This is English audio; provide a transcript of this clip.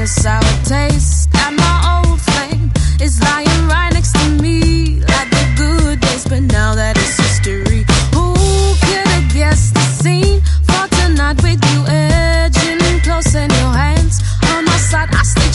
sour taste. And my old flame is lying right next to me, like the good days, but now that it's history. Who could have guessed the scene for tonight with you edging close and your hands on my side? I still